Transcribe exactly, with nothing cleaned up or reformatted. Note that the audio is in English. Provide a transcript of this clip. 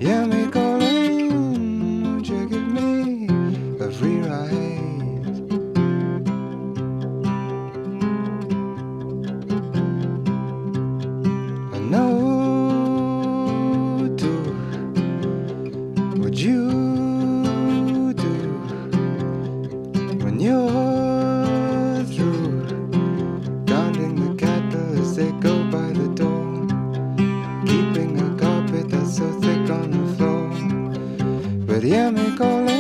Hear me calling, won't you give me a free ride? I know to what you do when you're through counting the cattle as they go by the door, keeping a carpet that's so thick on the floor. But hear me calling.